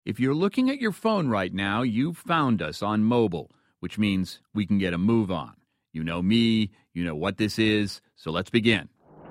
If you're looking at your phone right now, you've found us on mobile, which means we can get a move on. You know me, you know what this is, so let's begin.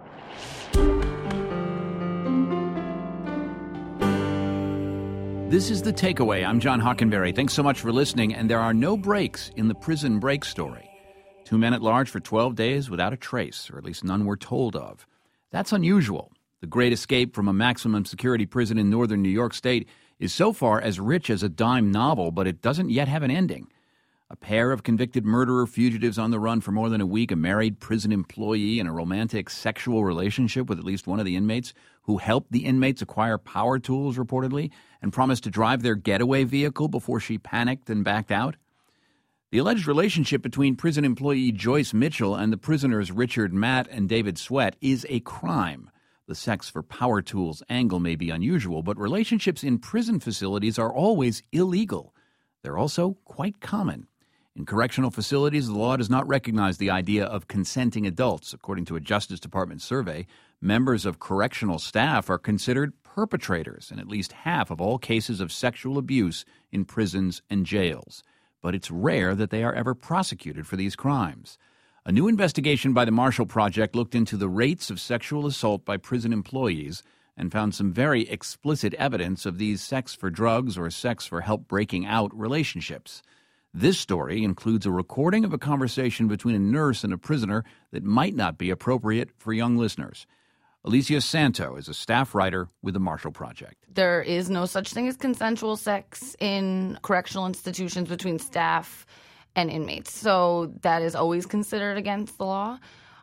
This is The Takeaway. I'm John Hockenberry. Thanks so much for listening, and there are no breaks in the prison break story. 2 men at large for 12 days without a trace, or at least none we're told of. That's unusual. The Great Escape from a maximum security prison in northern New York State is so far as rich as a dime novel, but it doesn't yet have an ending. A pair of convicted murderer fugitives on the run for more than a week, a married prison employee in a romantic sexual relationship with at least one of the inmates, who helped the inmates acquire power tools, reportedly, and promised to drive their getaway vehicle before she panicked and backed out. The alleged relationship between prison employee Joyce Mitchell and the prisoners Richard Matt and David Sweat is a crime. The sex for power tools angle may be unusual, but relationships in prison facilities are always illegal. They're also quite common. In correctional facilities, the law does not recognize the idea of consenting adults. According to a Justice Department survey, members of correctional staff are considered perpetrators in at least half of all cases of sexual abuse in prisons and jails. But it's rare that they are ever prosecuted for these crimes. A new investigation by the Marshall Project looked into the rates of sexual assault by prison employees and found some very explicit evidence of these sex for drugs or sex for help breaking out relationships. This story includes a recording of a conversation between a nurse and a prisoner that might not be appropriate for young listeners. Alicia Santo is a staff writer with the Marshall Project. There is no such thing as consensual sex in correctional institutions between staff and inmates. So that is always considered against the law.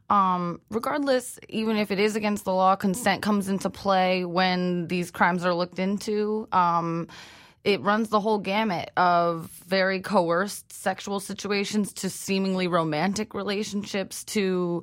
Regardless, even if it is against the law, consent comes into play when these crimes are looked into. It runs the whole gamut of very coerced sexual situations to seemingly romantic relationships to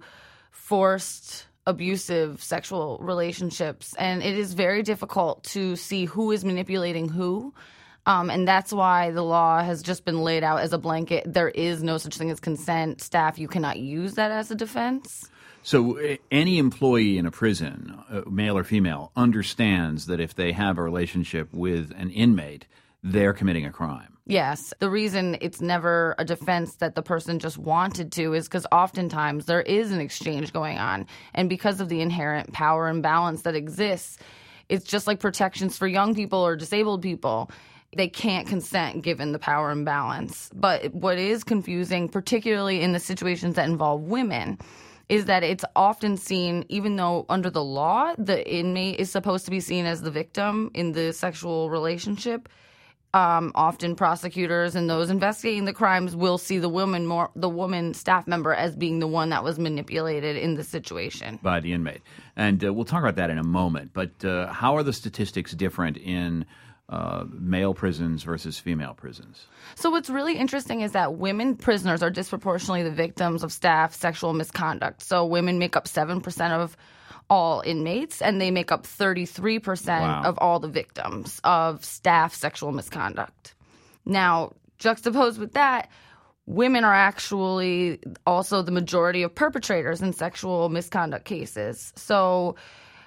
forced abusive sexual relationships. And it is very difficult to see who is manipulating who. And that's why the law has just been laid out as a blanket. There is no such thing as consent. Staff, you cannot use that as a defense. So any employee in a prison, male or female, understands that if they have a relationship with an inmate, they're committing a crime. Yes. The reason it's never a defense that the person just wanted to is because oftentimes there is an exchange going on. And because of the inherent power imbalance that exists, it's just like protections for young people or disabled people. They can't consent given the power imbalance. But what is confusing, particularly in the situations that involve women, is that it's often seen, even though under the law, the inmate is supposed to be seen as the victim in the sexual relationship. Often prosecutors and those investigating the crimes will see the woman staff member as being the one that was manipulated in the situation. By the inmate. And we'll talk about that in a moment. But how are the statistics different in male prisons versus female prisons? So what's really interesting is that women prisoners are disproportionately the victims of staff sexual misconduct. So women make up 7% of all inmates, and they make up 33% of all the victims of staff sexual misconduct. Now, juxtaposed with that, women are actually also the majority of perpetrators in sexual misconduct cases. So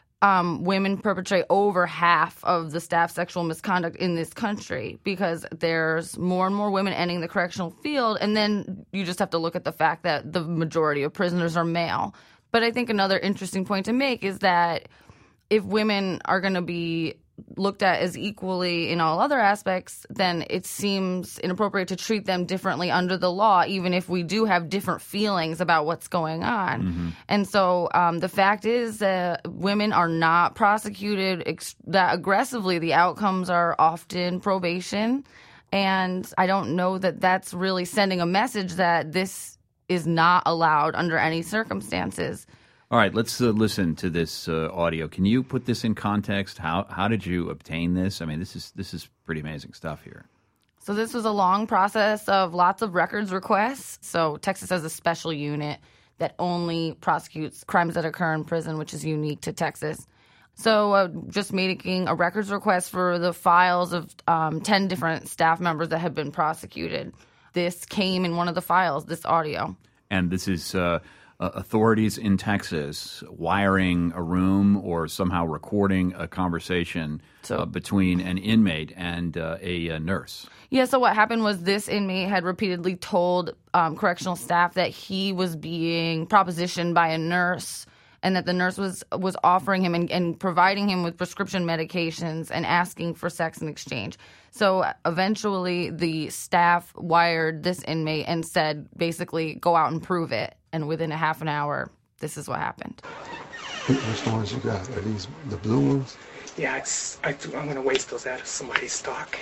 women perpetrate over half of the staff sexual misconduct in this country because there's more and more women entering the correctional field. And then you just have to look at the fact that the majority of prisoners are male. But I think another interesting point to make is that if women are going to be looked at as equally in all other aspects, then it seems inappropriate to treat them differently under the law, even if we do have different feelings about what's going on. Mm-hmm. And so the fact is that women are not prosecuted that aggressively. The outcomes are often probation. And I don't know that that's really sending a message that this is not allowed under any circumstances. All right, let's listen to this audio. Can you put this in context? How did you obtain this? I mean, this is pretty amazing stuff here. So this was a long process of lots of records requests. So Texas has a special unit that only prosecutes crimes that occur in prison, which is unique to Texas. So just making a records request for the files of 10 different staff members that had been prosecuted. This came in one of the files, this audio. And this is authorities in Texas wiring a room or somehow recording a conversation between an inmate and a nurse. Yeah, so what happened was this inmate had repeatedly told correctional staff that he was being propositioned by a nurse and that the nurse was offering him and providing him with prescription medications and asking for sex in exchange. So eventually the staff wired this inmate and said, basically, go out and prove it. And within a half an hour, this is what happened. Which ones you got? Are these the blue ones? Yeah, I'm going to waste those out of somebody's stock.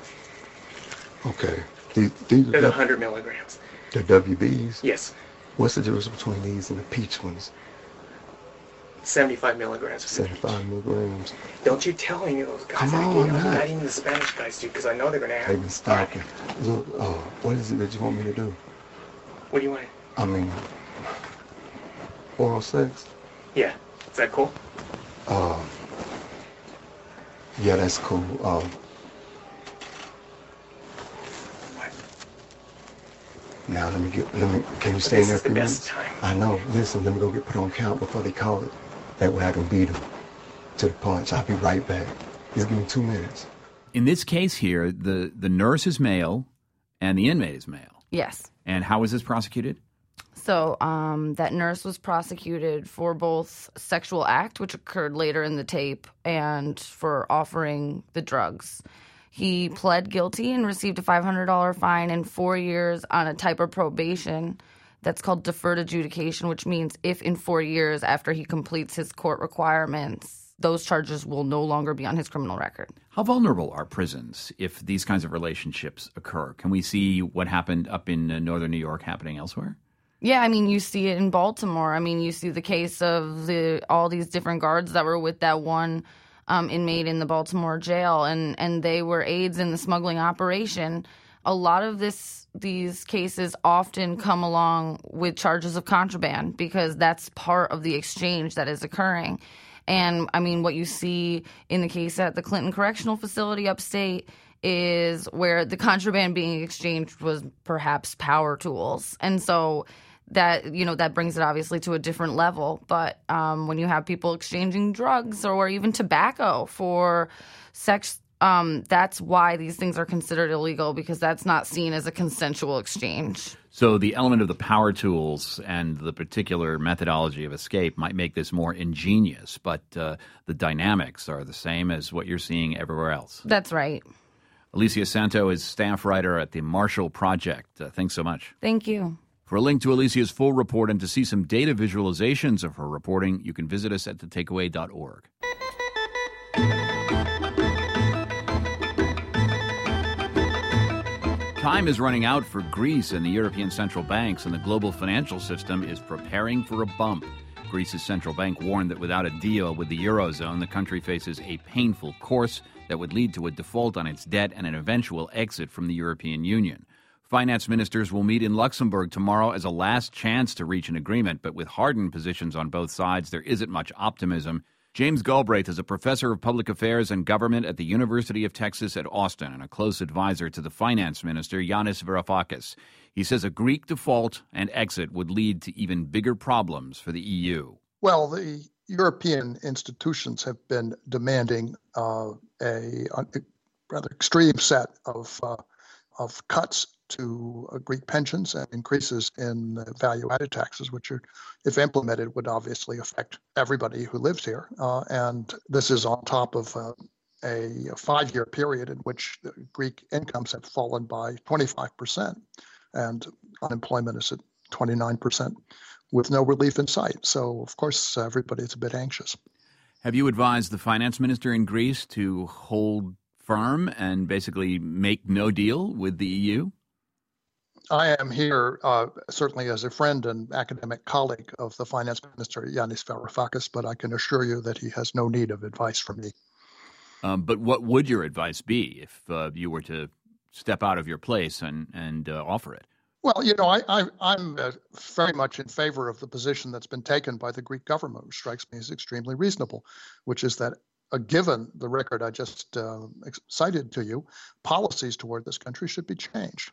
Okay. They're the 100 milligrams. They're WBs? Yes. What's the difference between these and the peach ones? 75 milligrams. 75 milligrams. Don't you tell any of those guys. Come on, not even the Spanish guys do, because I know they're going to ask. They've been stalking. Look, what is it that you want me to do? What do you want? I mean, oral sex? Yeah. Is that cool? Yeah, that's cool. What? Now can you stay in there for a few minutes? This is the best time. I know. Listen, let me go get put on count before they call it. That way I can beat them to the punch. I'll be right back. Just give me 2 minutes. In this case here, the nurse is male and the inmate is male. Yes. And how was this prosecuted? So that nurse was prosecuted for both sexual act, which occurred later in the tape, and for offering the drugs. He pled guilty and received a $500 fine and 4 years on a type of probation that's called deferred adjudication, which means if in 4 years after he completes his court requirements, those charges will no longer be on his criminal record. How vulnerable are prisons if these kinds of relationships occur? Can we see what happened up in northern New York happening elsewhere? Yeah, I mean, you see it in Baltimore. I mean, you see the case of all these different guards that were with that one inmate in the Baltimore jail, and they were aides in the smuggling operation. A lot of these cases often come along with charges of contraband because that's part of the exchange that is occurring. And, I mean, what you see in the case at the Clinton Correctional Facility upstate is where the contraband being exchanged was perhaps power tools. And so that brings it obviously to a different level. But when you have people exchanging drugs or even tobacco for sex, that's why these things are considered illegal, because that's not seen as a consensual exchange. So the element of the power tools and the particular methodology of escape might make this more ingenious, but the dynamics are the same as what you're seeing everywhere else. That's right. Alicia Santo is staff writer at the Marshall Project. Thanks so much. Thank you. For a link to Alicia's full report and to see some data visualizations of her reporting, you can visit us at thetakeaway.org. Time is running out for Greece and the European central banks, and the global financial system is preparing for a bump. Greece's central bank warned that without a deal with the Eurozone, the country faces a painful course that would lead to a default on its debt and an eventual exit from the European Union. Finance ministers will meet in Luxembourg tomorrow as a last chance to reach an agreement, but with hardened positions on both sides, there isn't much optimism. James Galbraith is a professor of public affairs and government at the University of Texas at Austin and a close advisor to the finance minister, Yanis Varoufakis. He says a Greek default and exit would lead to even bigger problems for the EU. Well, the European institutions have been demanding a rather extreme set of cuts to Greek pensions and increases in value-added taxes, which are, if implemented, would obviously affect everybody who lives here. And this is on top of a 5-year period in which the Greek incomes have fallen by 25%, and unemployment is at 29%, with no relief in sight. So, of course, everybody's a bit anxious. Have you advised the finance minister in Greece to hold firm and basically make no deal with the EU? I am here certainly as a friend and academic colleague of the finance minister, Yanis Varoufakis, but I can assure you that he has no need of advice from me. But what would your advice be if you were to step out of your place and offer it? Well, I'm very much in favor of the position that's been taken by the Greek government, which strikes me as extremely reasonable, which is that given the record I just cited to you, policies toward this country should be changed.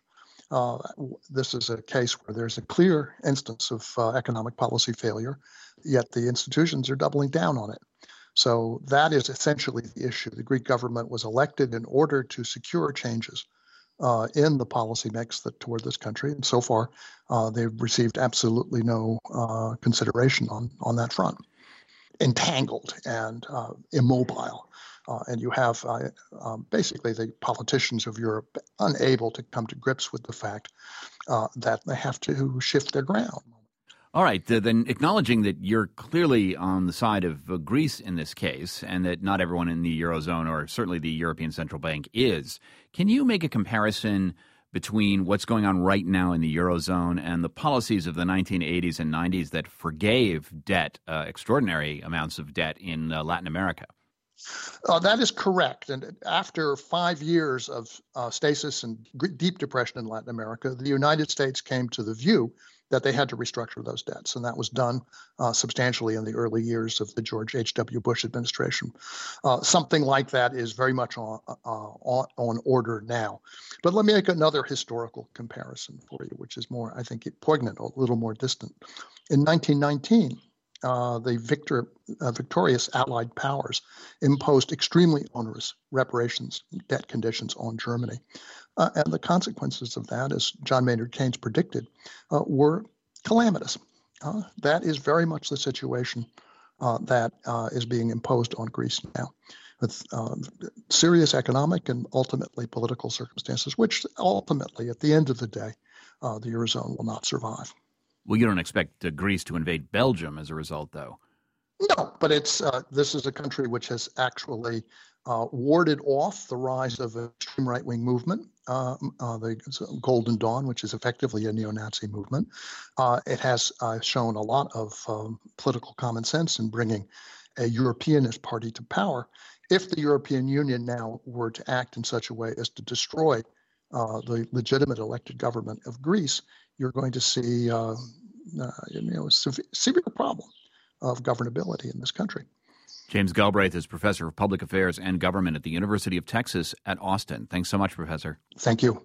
This is a case where there's a clear instance of economic policy failure, yet the institutions are doubling down on it. So that is essentially the issue. The Greek government was elected in order to secure changes in the policy mix toward this country. And so far, they've received absolutely no consideration on that front. Entangled and immobile. And you have basically the politicians of Europe unable to come to grips with the fact that they have to shift their ground. All right, then acknowledging that you're clearly on the side of Greece in this case and that not everyone in the Eurozone or certainly the European Central Bank is, can you make a comparison between what's going on right now in the Eurozone and the policies of the 1980s and 90s that forgave debt, extraordinary amounts of debt in Latin America? That is correct. And after 5 years of stasis and deep depression in Latin America, the United States came to the view that they had to restructure those debts. And that was done substantially in the early years of the George H.W. Bush administration. Something like that is very much on order now. But let me make another historical comparison for you, which is more, I think, poignant, a little more distant. In 1919, the victorious Allied powers imposed extremely onerous reparations debt conditions on Germany. And the consequences of that, as John Maynard Keynes predicted, were calamitous. That is very much the situation that is being imposed on Greece now, with serious economic and ultimately political circumstances, which ultimately, at the end of the day, the Eurozone will not survive. Well, you don't expect Greece to invade Belgium as a result, though. No, but this is a country which has actually warded off the rise of an extreme right-wing movement, the Golden Dawn, which is effectively a neo-Nazi movement. It has shown a lot of political common sense in bringing a Europeanist party to power. If the European Union now were to act in such a way as to destroy the legitimate elected government of Greece, you're going to see a severe problem of governability in this country. James Galbraith is professor of public affairs and government at the University of Texas at Austin. Thanks so much, Professor. Thank you.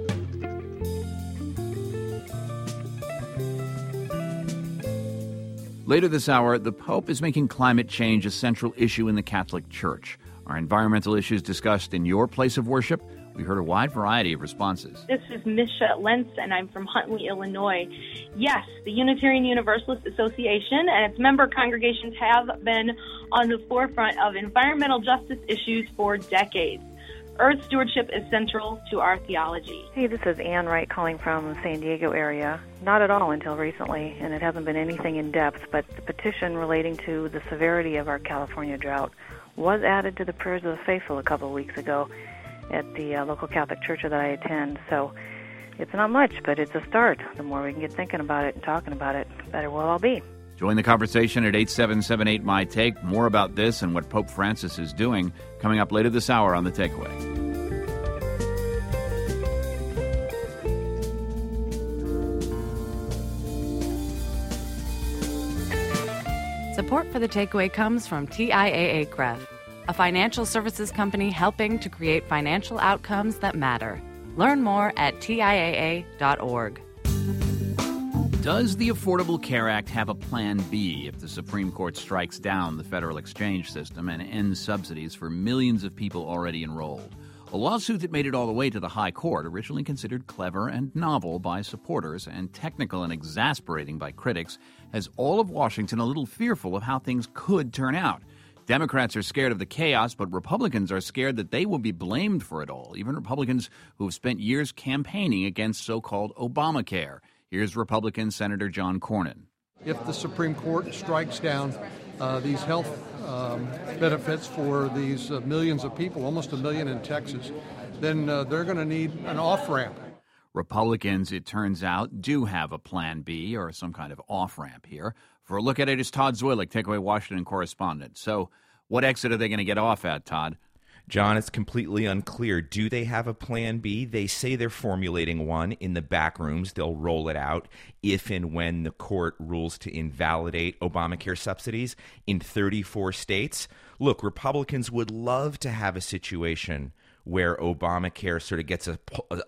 Later this hour, the Pope is making climate change a central issue in the Catholic Church. Are environmental issues discussed in your place of worship? We heard a wide variety of responses. This is Misha Lentz, and I'm from Huntley, Illinois. Yes, the Unitarian Universalist Association and its member congregations have been on the forefront of environmental justice issues for decades. Earth stewardship is central to our theology. Hey, this is Ann Wright calling from the San Diego area. Not at all until recently, and it hasn't been anything in depth, but the petition relating to the severity of our California drought was added to the prayers of the faithful a couple of weeks ago at the local Catholic church that I attend. So it's not much, but it's a start. The more we can get thinking about it and talking about it, the better we'll all be. Join the conversation at 877-8-MY-TAKE. More about this and what Pope Francis is doing coming up later this hour on The Takeaway. Support for The Takeaway comes from TIAA-CREF, a financial services company helping to create financial outcomes that matter. Learn more at TIAA.org. Does the Affordable Care Act have a Plan B if the Supreme Court strikes down the federal exchange system and ends subsidies for millions of people already enrolled? A lawsuit that made it all the way to the High Court, originally considered clever and novel by supporters and technical and exasperating by critics, has all of Washington a little fearful of how things could turn out. Democrats are scared of the chaos, but Republicans are scared that they will be blamed for it all, even Republicans who have spent years campaigning against so-called Obamacare. Here's Republican Senator John Cornyn. If the Supreme Court strikes down these health benefits for these millions of people, almost 1 million in Texas, then they're going to need an off-ramp. Republicans, it turns out, do have a Plan B or some kind of off-ramp here. For a look at it is Todd Zwillich, Takeaway Washington correspondent. So what exit are they going to get off at, Todd? John, it's completely unclear. Do they have a Plan B? They say they're formulating one in the back rooms. They'll roll it out if and when the court rules to invalidate Obamacare subsidies in 34 states. Look, Republicans would love to have a situation where Obamacare sort of gets a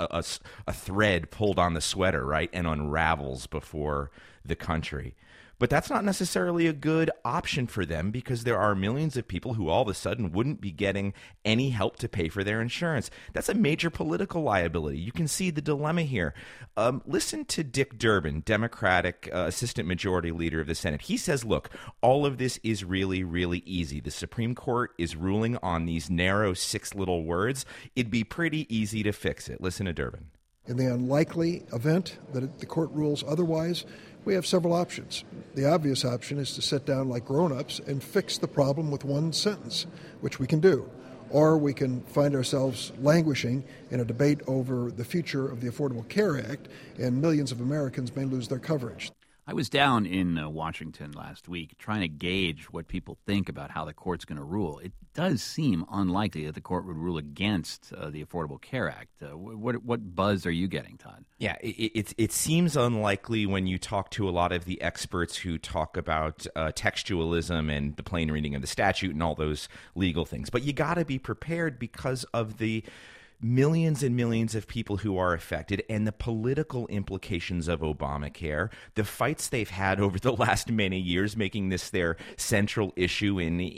thread pulled on the sweater, right, and unravels before the country. But that's not necessarily a good option for them because there are millions of people who all of a sudden wouldn't be getting any help to pay for their insurance. That's a major political liability. You can see the dilemma here. Listen to Dick Durbin, Democratic Assistant Majority Leader of the Senate. He says, look, all of this is really, really easy. The Supreme Court is ruling on these narrow 6 little words. It'd be pretty easy to fix it. Listen to Durbin. In the unlikely event that the court rules otherwise, we have several options. The obvious option is to sit down like grown-ups and fix the problem with one sentence, which we can do. Or we can find ourselves languishing in a debate over the future of the Affordable Care Act, and millions of Americans may lose their coverage. I was down in Washington last week trying to gauge what people think about how the court's going to rule. It does seem unlikely that the court would rule against the Affordable Care Act. What buzz are you getting, Todd? Yeah, it seems unlikely when you talk to a lot of the experts who talk about textualism and the plain reading of the statute and all those legal things. But you got to be prepared because of the millions and millions of people who are affected and the political implications of Obamacare, the fights they've had over the last many years, making this their central issue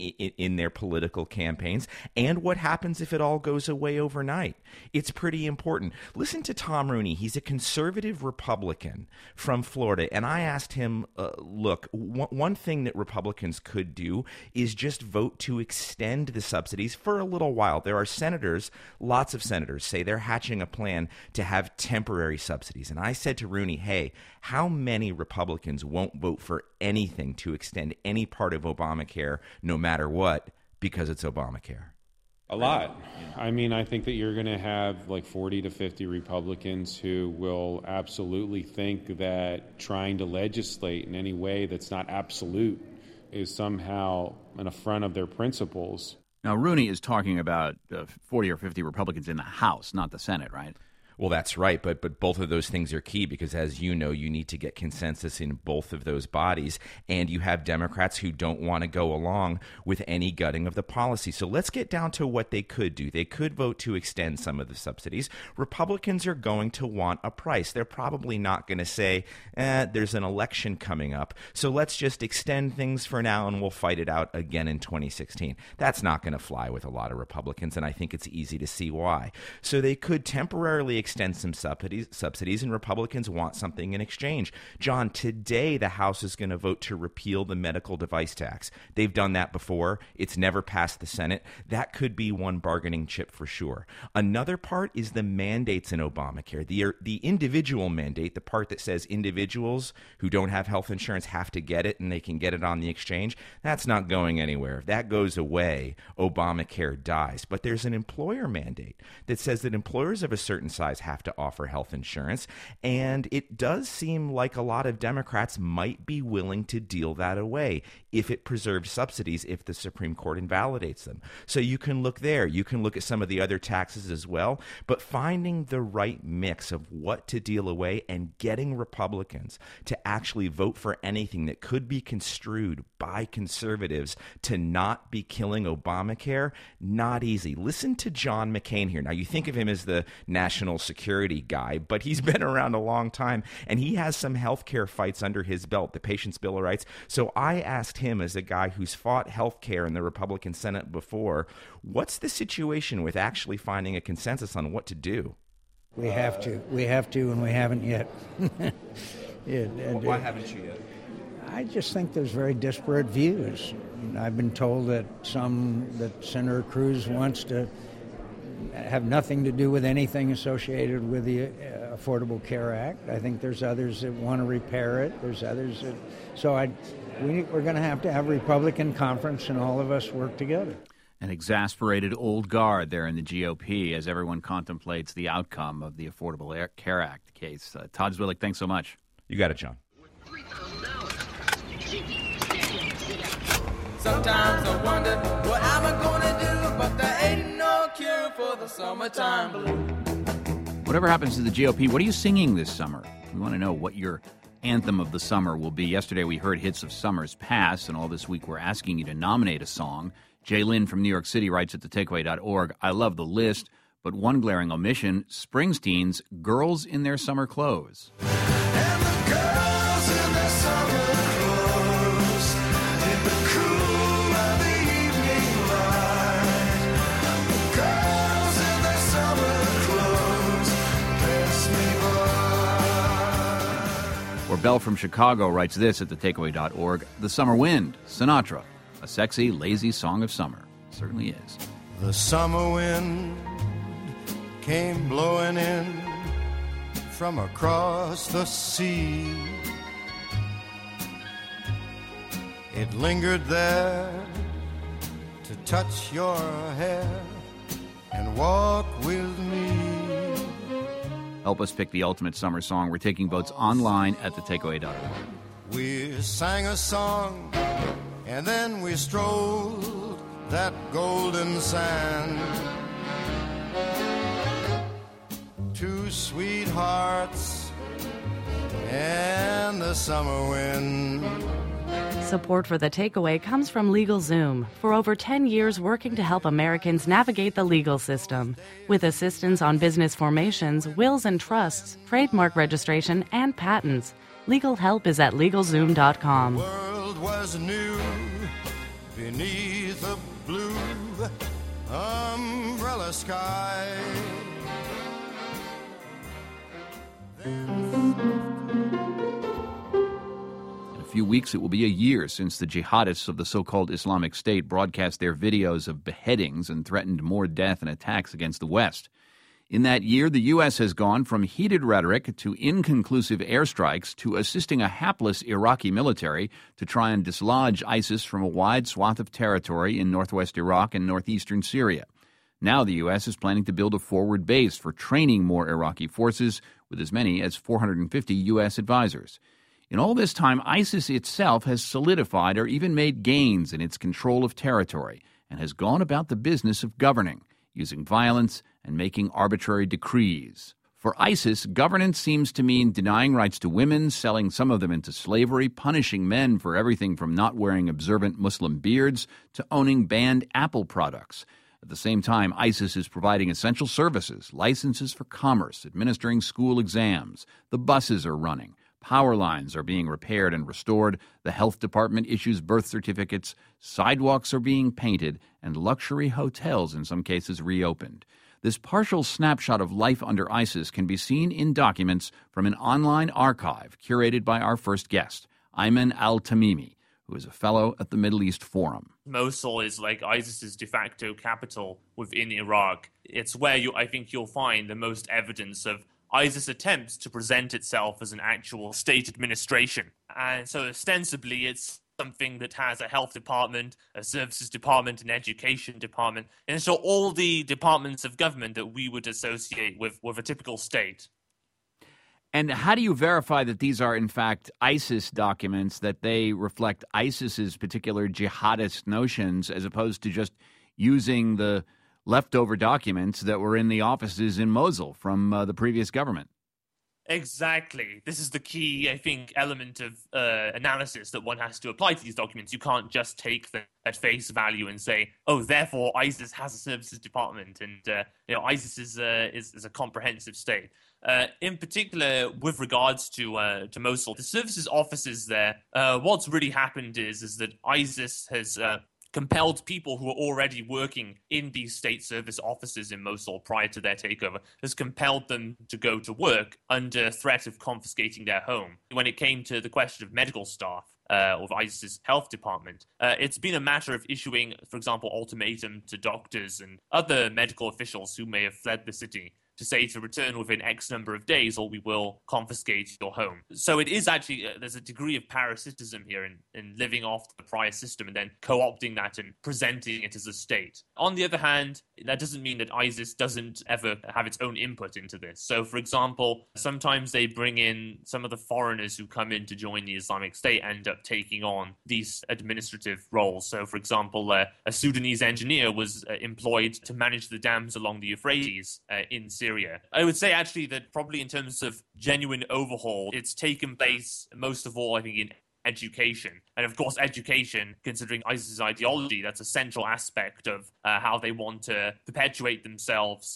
in their political campaigns, and what happens if it all goes away overnight. It's pretty important. Listen to Tom Rooney. He's a conservative Republican from Florida, and I asked him, look, one thing that Republicans could do is just vote to extend the subsidies for a little while. There are senators, lots of senators, say they're hatching a plan to have temporary subsidies. And I said to Rooney, hey, how many Republicans won't vote for anything to extend any part of Obamacare, no matter what, because it's Obamacare? A lot. I mean, I think that you're going to have like 40 to 50 Republicans who will absolutely think that trying to legislate in any way that's not absolute is somehow an affront of their principles. Now, Rooney is talking about 40 or 50 Republicans in the House, not the Senate, right? Well, that's right, but both of those things are key because, as you know, you need to get consensus in both of those bodies, and you have Democrats who don't want to go along with any gutting of the policy. So let's get down to what they could do. They could vote to extend some of the subsidies. Republicans are going to want a price. They're probably not going to say, there's an election coming up, so let's just extend things for now and we'll fight it out again in 2016. That's not going to fly with a lot of Republicans, and I think it's easy to see why. So they could temporarily extend some subsidies, and Republicans want something in exchange. John, today the House is going to vote to repeal the medical device tax. They've done that before. It's never passed the Senate. That could be one bargaining chip for sure. Another part is the mandates in Obamacare. The individual mandate, the part that says individuals who don't have health insurance have to get it and they can get it on the exchange, that's not going anywhere. If that goes away, Obamacare dies. But there's an employer mandate that says that employers of a certain size have to offer health insurance, and it does seem like a lot of Democrats might be willing to deal that away if it preserves subsidies if the Supreme Court invalidates them. So you can look there. You can look at some of the other taxes as well, but finding the right mix of what to deal away and getting Republicans to actually vote for anything that could be construed by conservatives to not be killing Obamacare, not easy. Listen to John McCain here. Now, you think of him as the national security guy, but he's been around a long time, and he has some health care fights under his belt, the Patients' Bill of Rights. So I asked him, as a guy who's fought health care in the Republican Senate before, what's the situation with actually finding a consensus on what to do? We have to, and we haven't yet. Why haven't you yet? I just think there's very disparate views. I've been told that Senator Cruz wants to have nothing to do with anything associated with the Affordable Care Act. I think there's others that want to repair it. There's others that... So we're going to have a Republican conference and all of us work together. An exasperated old guard there in the GOP as everyone contemplates the outcome of the Affordable Care Act case. Todd Zwillich, thanks so much. You got it, John. Sometimes I wonder what am I gonna do, but there ain't no cure for the summertime blues. Whatever happens to the GOP, what are you singing this summer? We want to know what your anthem of the summer will be. Yesterday we heard hits of Summer's Past, and all this week we're asking you to nominate a song. Jay Lynn from New York City writes at thetakeaway.org, I love the list, But one glaring omission, Springsteen's Girls in Their Summer Clothes. Or Belle from Chicago writes this at thetakeaway.org. The summer wind, Sinatra, a sexy, lazy song of summer. It certainly is. The summer wind came blowing in from across the sea. It lingered there to touch your hair and walk with me. Help us pick the ultimate summer song. We're taking votes online at thetakeaway.org. We sang a song and then we strolled that golden sand. Two sweethearts and the summer wind. Support for The Takeaway comes from LegalZoom, for over 10 years working to help Americans navigate the legal system. With assistance on business formations, wills and trusts, trademark registration, and patents. Legal help is at LegalZoom.com. The world was new beneath a blue umbrella sky. A few weeks, it will be a year since the jihadists of the so-called Islamic State broadcast their videos of beheadings and threatened more death and attacks against the West. In that year, the U.S. has gone from heated rhetoric to inconclusive airstrikes to assisting a hapless Iraqi military to try and dislodge ISIS from a wide swath of territory in northwest Iraq and northeastern Syria. Now the U.S. is planning to build a forward base for training more Iraqi forces with as many as 450 U.S. advisors. In all this time, ISIS itself has solidified or even made gains in its control of territory and has gone about the business of governing, using violence and making arbitrary decrees. For ISIS, governance seems to mean denying rights to women, selling some of them into slavery, punishing men for everything from not wearing observant Muslim beards to owning banned Apple products. At the same time, ISIS is providing essential services, licenses for commerce, administering school exams. The buses are running. Power lines are being repaired and restored. The health department issues birth certificates. Sidewalks are being painted, and luxury hotels, in some cases, reopened. This partial snapshot of life under ISIS can be seen in documents from an online archive curated by our first guest, Ayman al-Tamimi, who is a fellow at the Middle East Forum. Mosul is like ISIS's de facto capital within Iraq. It's where I think you'll find the most evidence of ISIS attempts to present itself as an actual state administration. And so ostensibly it's something that has a health department, a services department, an education department, and so all the departments of government that we would associate with a typical state. And how do you verify that these are, in fact, ISIS documents, that they reflect ISIS's particular jihadist notions as opposed to just using the leftover documents that were in the offices in Mosul from the previous government? Exactly. This is the key, I think, element of analysis that one has to apply to these documents. You can't just take them at face value and say, oh, therefore ISIS has a services department and ISIS is a comprehensive state. In particular, with regards to Mosul, the services offices there, what's really happened is that ISIS has compelled people who are already working in these state service offices in Mosul prior to their takeover, has compelled them to go to work under threat of confiscating their home. When it came to the question of medical staff of ISIS's health department, it's been a matter of issuing, for example, ultimatum to doctors and other medical officials who may have fled the city to say to return within X number of days or we will confiscate your home. So it is actually, there's a degree of parasitism here in living off the prior system and then co-opting that and presenting it as a state. On the other hand, that doesn't mean that ISIS doesn't ever have its own input into this. So for example, sometimes they bring in some of the foreigners who come in to join the Islamic State end up taking on these administrative roles. So for example, a Sudanese engineer was employed to manage the dams along the Euphrates in Syria. I would say actually that probably in terms of genuine overhaul, it's taken place most of all, I think, in education. And of course, education, considering ISIS's ideology, that's a central aspect of how they want to perpetuate themselves and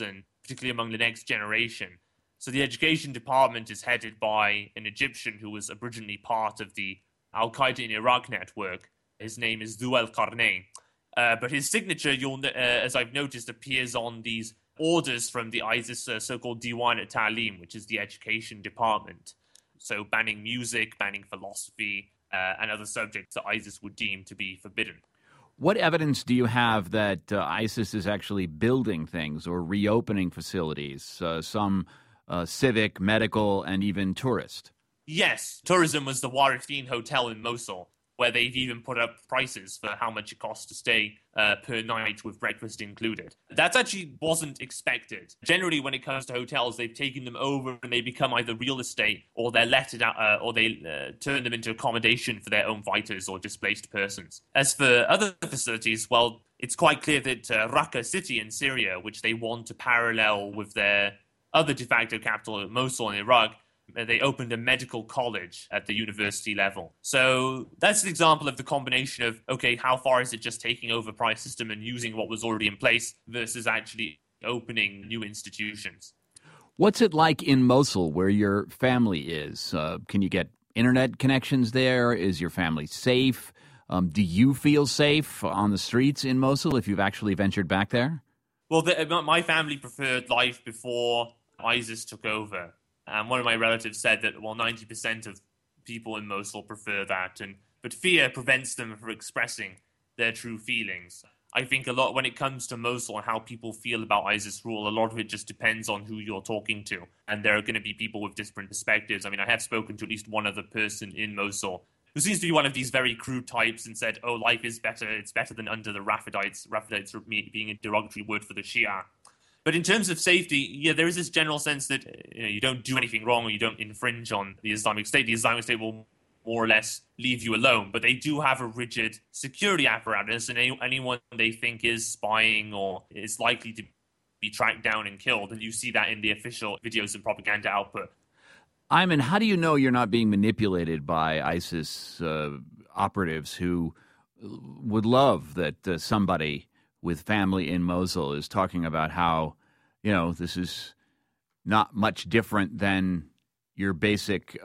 particularly among the next generation. So the education department is headed by an Egyptian who was originally part of the Al-Qaeda in Iraq network. His name is Dhu al-Qarnayn. But his signature, as I've noticed, appears on these orders from the ISIS so-called Diwan al-Ta'lim, which is the education department. So banning music, banning philosophy, and other subjects that ISIS would deem to be forbidden. What evidence do you have that ISIS is actually building things or reopening facilities, some civic, medical, and even tourist? Yes, tourism was the Warifin Hotel in Mosul, where they've even put up prices for how much it costs to stay per night with breakfast included. That actually wasn't expected. Generally, when it comes to hotels, they've taken them over and they become either real estate or they're let it out, or they turn them into accommodation for their own fighters or displaced persons. As for other facilities, well, it's quite clear that Raqqa city in Syria, which they want to parallel with their other de facto capital, Mosul in Iraq, they opened a medical college at the university level. So that's an example of the combination of, okay, how far is it just taking over price system and using what was already in place versus actually opening new institutions. What's it like in Mosul where your family is? Can you get internet connections there? Is your family safe? Do you feel safe on the streets in Mosul if you've actually ventured back there? Well, my family preferred life before ISIS took over. And one of my relatives said that, 90% of people in Mosul prefer that. But fear prevents them from expressing their true feelings. I think a lot when it comes to Mosul and how people feel about ISIS rule, a lot of it just depends on who you're talking to. And there are going to be people with different perspectives. I mean, I have spoken to at least one other person in Mosul who seems to be one of these very crude types and said, life is better. It's better than under the Rafidites. Rafidites being a derogatory word for the Shia. But in terms of safety, there is this general sense that you don't do anything wrong or you don't infringe on the Islamic State. The Islamic State will more or less leave you alone. But they do have a rigid security apparatus, and anyone they think is spying or is likely to be tracked down and killed. And you see that in the official videos and propaganda output. Ayman, how do you know you're not being manipulated by ISIS operatives who would love that somebody with family in Mosul is talking about how, this is not much different than your basic,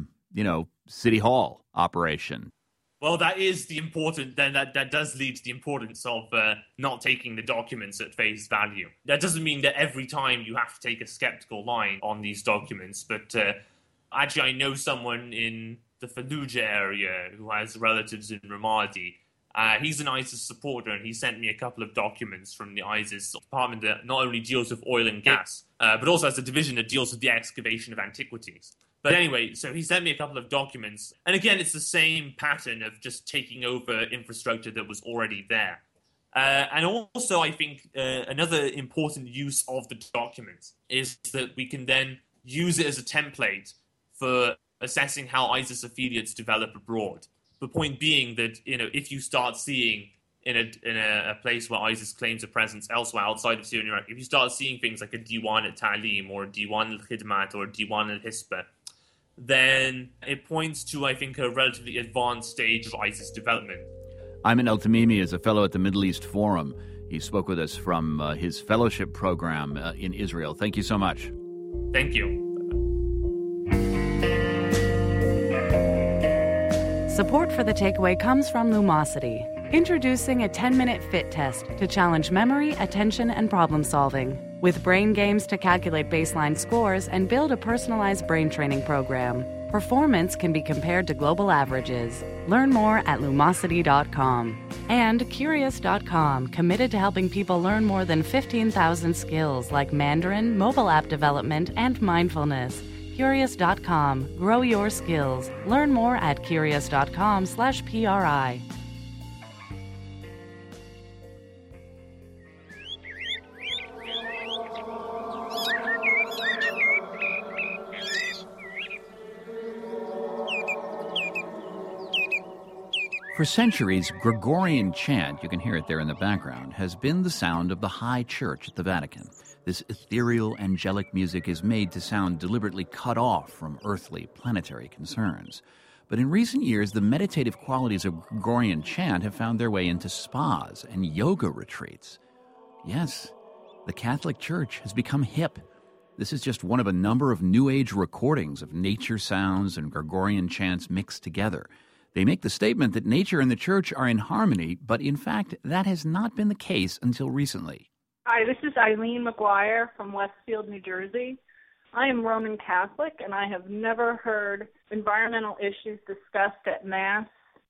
city hall operation? Well, that is the important, then that does lead to the importance of not taking the documents at face value. That doesn't mean that every time you have to take a skeptical line on these documents, but actually I know someone in the Fallujah area who has relatives in Ramadi. He's an ISIS supporter, and he sent me a couple of documents from the ISIS department that not only deals with oil and gas, but also has a division that deals with the excavation of antiquities. But anyway, so he sent me a couple of documents. And again, it's the same pattern of just taking over infrastructure that was already there. And also, I think another important use of the documents is that we can then use it as a template for assessing how ISIS affiliates develop abroad. The point being that, if you start seeing in a place where ISIS claims a presence elsewhere outside of Syria and Iraq, if you start seeing things like a Diwan al-Ta'lim or a Diwan al-Khidmat or a Diwan al-Hisba, then it points to, I think, a relatively advanced stage of ISIS development. Ayman al-Tamimi is a fellow at the Middle East Forum. He spoke with us from his fellowship program in Israel. Thank you so much. Thank you. Support for The Takeaway comes from Lumosity, introducing a 10-minute fit test to challenge memory, attention, and problem solving. With brain games to calculate baseline scores and build a personalized brain training program, performance can be compared to global averages. Learn more at Lumosity.com. And Curious.com, committed to helping people learn more than 15,000 skills like Mandarin, mobile app development, and mindfulness. Curious.com. Grow your skills. Learn more at Curious.com/PRI. For centuries, Gregorian chant, you can hear it there in the background, has been the sound of the High Church at the Vatican. This ethereal, angelic music is made to sound deliberately cut off from earthly, planetary concerns. But in recent years, the meditative qualities of Gregorian chant have found their way into spas and yoga retreats. Yes, The Catholic Church has become hip. This is just one of a number of New Age recordings of nature sounds and Gregorian chants mixed together. They make the statement that nature and the church are in harmony, but in fact, that has not been the case until recently. Hi, this is Eileen McGuire from Westfield, New Jersey. I am Roman Catholic, and I have never heard environmental issues discussed at Mass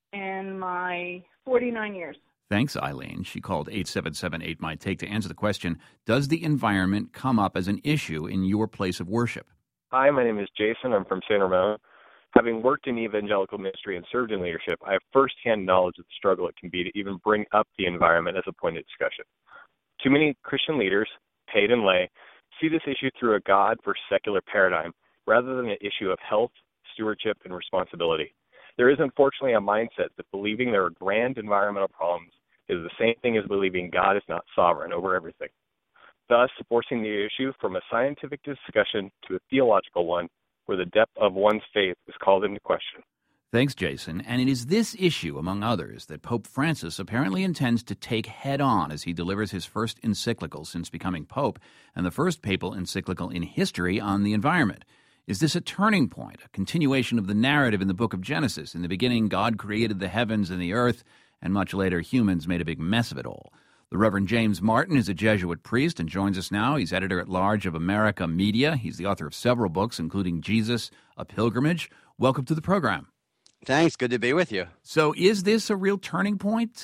in my 49 years. Thanks, Eileen. She called 877-8MY-TAKE to answer the question, does the environment come up as an issue in your place of worship? Hi, my name is Jason. I'm from San Ramon. Having worked in evangelical ministry and served in leadership, I have firsthand knowledge of the struggle it can be to even bring up the environment as a point of discussion. Too many Christian leaders, paid and lay, see this issue through a God versus secular paradigm rather than an issue of health, stewardship, and responsibility. There is unfortunately a mindset that believing there are grand environmental problems is the same thing as believing God is not sovereign over everything, thus forcing the issue from a scientific discussion to a theological one where the depth of one's faith is called into question. Thanks, Jason. And it is this issue, among others, that Pope Francis apparently intends to take head-on as he delivers his first encyclical since becoming Pope and the first papal encyclical in history on the environment. Is this a turning point, a continuation of the narrative in the book of Genesis? In the beginning, God created the heavens and the earth, and much later, humans made a big mess of it all. The Reverend James Martin is a Jesuit priest and joins us now. He's editor-at-large of America Media. He's the author of several books, including Jesus, A Pilgrimage. Welcome to the program. Thanks. Good to be with you. So is this a real turning point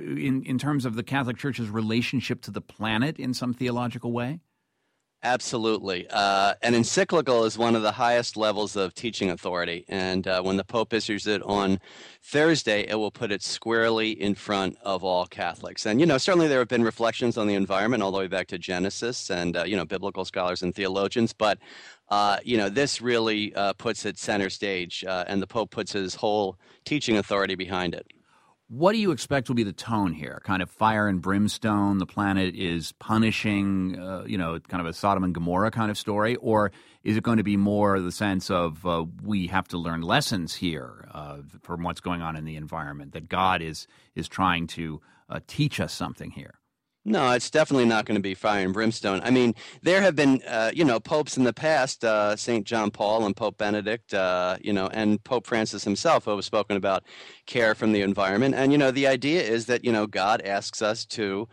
in terms of the Catholic Church's relationship to the planet in some theological way? Absolutely. An encyclical is one of the highest levels of teaching authority, and when the Pope issues it on Thursday, it will put it squarely in front of all Catholics. And, certainly there have been reflections on the environment all the way back to Genesis and, biblical scholars and theologians, but, this really puts it center stage, and the Pope puts his whole teaching authority behind it. What do you expect will be the tone here? Kind of fire and brimstone, the planet is punishing, kind of a Sodom and Gomorrah kind of story? Or is it going to be more the sense of we have to learn lessons here from what's going on in the environment, that God is trying to teach us something here? No, it's definitely not going to be fire and brimstone. I mean, there have been, popes in the past, St. John Paul and Pope Benedict, and Pope Francis himself who have spoken about care from the environment. And, the idea is that, God asks us to,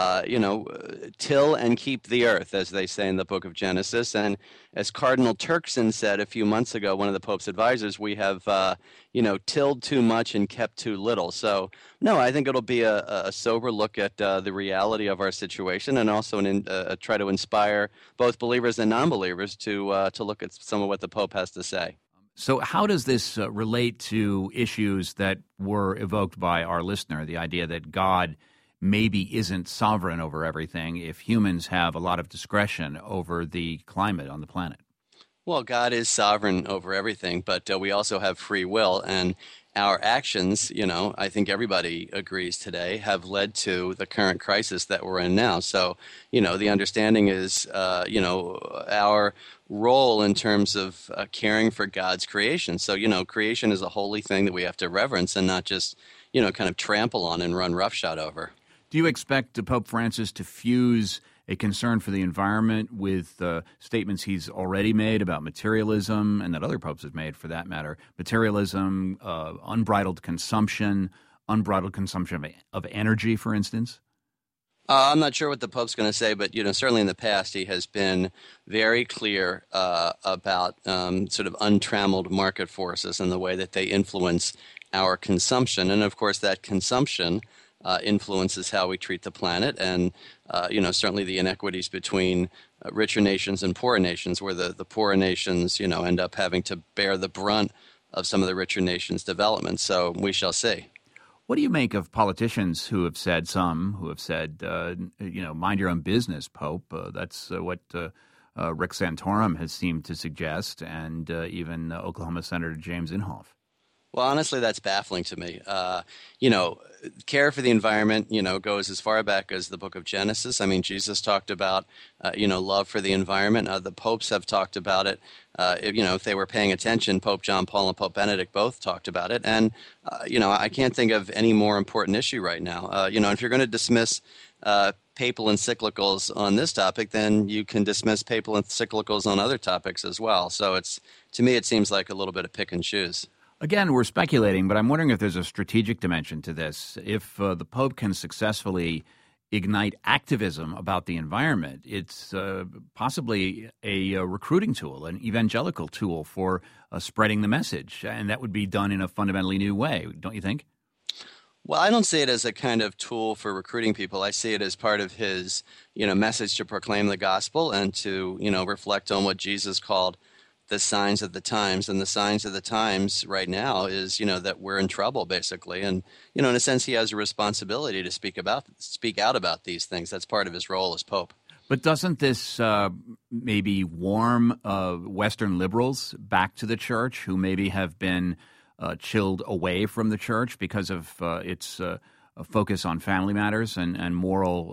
till and keep the earth, as they say in the book of Genesis. And as Cardinal Turkson said a few months ago, one of the Pope's advisors, we have, tilled too much and kept too little. So, no, I think it'll be a sober look at the reality of our situation, and also try to inspire both believers and non-believers to look at some of what the Pope has to say. So how does this relate to issues that were evoked by our listener, the idea that God maybe isn't sovereign over everything if humans have a lot of discretion over the climate on the planet? Well, God is sovereign over everything, but we also have free will, and our actions, I think everybody agrees today, have led to the current crisis that we're in now. So, the understanding is, our role in terms of caring for God's creation. So, creation is a holy thing that we have to reverence and not just, kind of trample on and run roughshod over. Do you expect Pope Francis to fuse a concern for the environment with statements he's already made about materialism, and that other popes have made for that matter, materialism, unbridled consumption of energy, for instance? I'm not sure what the Pope's going to say, but certainly in the past he has been very clear about sort of untrammeled market forces and the way that they influence our consumption. And of course that consumption influences how we treat the planet, and certainly the inequities between richer nations and poorer nations, where the poorer nations end up having to bear the brunt of some of the richer nations' development. So we shall see. What do you make of politicians who have said, mind your own business, Pope? That's what Rick Santorum has seemed to suggest, and even Oklahoma Senator James Inhofe. Well, honestly, that's baffling to me. Care for the environment, goes as far back as the book of Genesis. I mean, Jesus talked about, love for the environment. The popes have talked about it. If they were paying attention, Pope John Paul and Pope Benedict both talked about it. And, I can't think of any more important issue right now. If you're going to dismiss papal encyclicals on this topic, then you can dismiss papal encyclicals on other topics as well. So to me, it seems like a little bit of pick and choose. Again, we're speculating, but I'm wondering if there's a strategic dimension to this. If the Pope can successfully ignite activism about the environment, it's possibly a recruiting tool, an evangelical tool for spreading the message, and that would be done in a fundamentally new way, don't you think? Well, I don't see it as a kind of tool for recruiting people. I see it as part of his, message to proclaim the gospel and to, reflect on what Jesus called the signs of the times. And the signs of the times right now is, that we're in trouble, basically. And, in a sense, he has a responsibility to speak out about these things. That's part of his role as Pope. But doesn't this maybe warm Western liberals back to the church who maybe have been chilled away from the church because of its focus on family matters and moral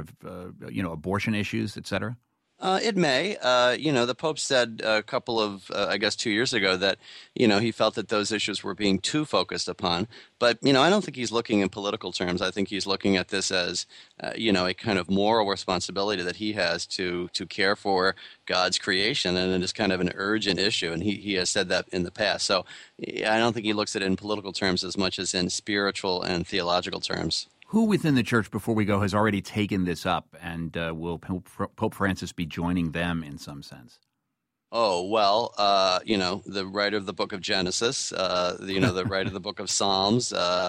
abortion issues, et cetera? It may. The Pope said a couple of, 2 years ago that, he felt that those issues were being too focused upon. But, I don't think he's looking in political terms. I think he's looking at this as, a kind of moral responsibility that he has to care for God's creation. And it is kind of an urgent issue. And he has said that in the past. So I don't think he looks at it in political terms as much as in spiritual and theological terms. Who within the church, before we go, has already taken this up, and will Pope Francis be joining them in some sense? Oh, well, the writer of the book of Genesis, the writer of the book of Psalms,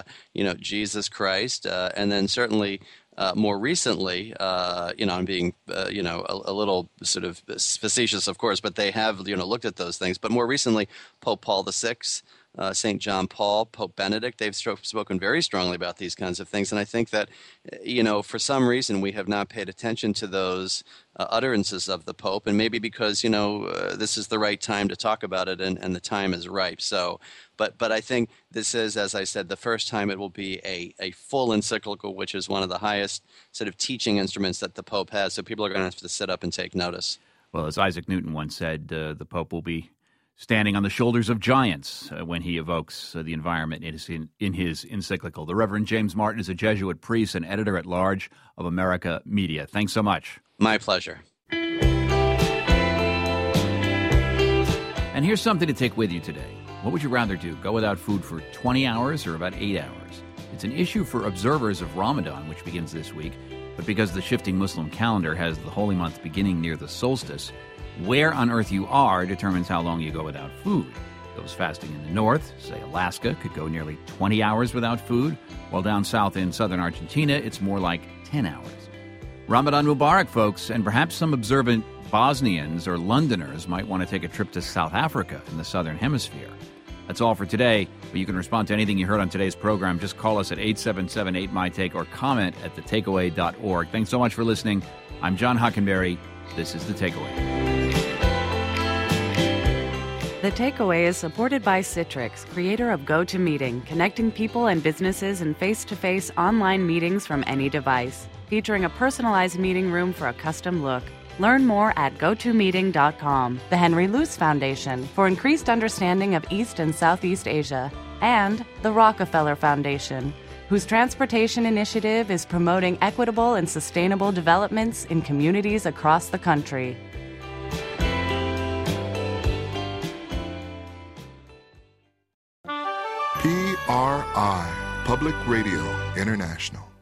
Jesus Christ, and then certainly more recently, I'm being, a little sort of facetious, of course, but they have, looked at those things. But more recently, Pope Paul VI, St. John Paul, Pope Benedict, they've spoken very strongly about these kinds of things. And I think that, for some reason we have not paid attention to those utterances of the Pope, and maybe because, this is the right time to talk about it and the time is ripe. So, but I think this is, as I said, the first time it will be a full encyclical, which is one of the highest sort of teaching instruments that the Pope has. So people are going to have to sit up and take notice. Well, as Isaac Newton once said, the Pope will be standing on the shoulders of giants when he evokes the environment in his encyclical. The Reverend James Martin is a Jesuit priest and editor-at-large of America Media. Thanks so much. My pleasure. And here's something to take with you today. What would you rather do, go without food for 20 hours or about 8 hours? It's an issue for observers of Ramadan, which begins this week, but because the shifting Muslim calendar has the holy month beginning near the solstice, where on earth you are determines how long you go without food. Those fasting in the north, say Alaska, could go nearly 20 hours without food, while down south in southern Argentina, it's more like 10 hours. Ramadan Mubarak, folks, and perhaps some observant Bosnians or Londoners might want to take a trip to South Africa in the southern hemisphere. That's all for today, but you can respond to anything you heard on today's program. Just call us at 877-8MY-TAKE or comment at thetakeaway.org. Thanks so much for listening. I'm John Hockenberry. This is The Takeaway. The Takeaway is supported by Citrix, creator of GoToMeeting, connecting people and businesses in face-to-face online meetings from any device, featuring a personalized meeting room for a custom look. Learn more at GoToMeeting.com. The Henry Luce Foundation for increased understanding of East and Southeast Asia, and the Rockefeller Foundation, whose transportation initiative is promoting equitable and sustainable developments in communities across the country. PRI, Public Radio International.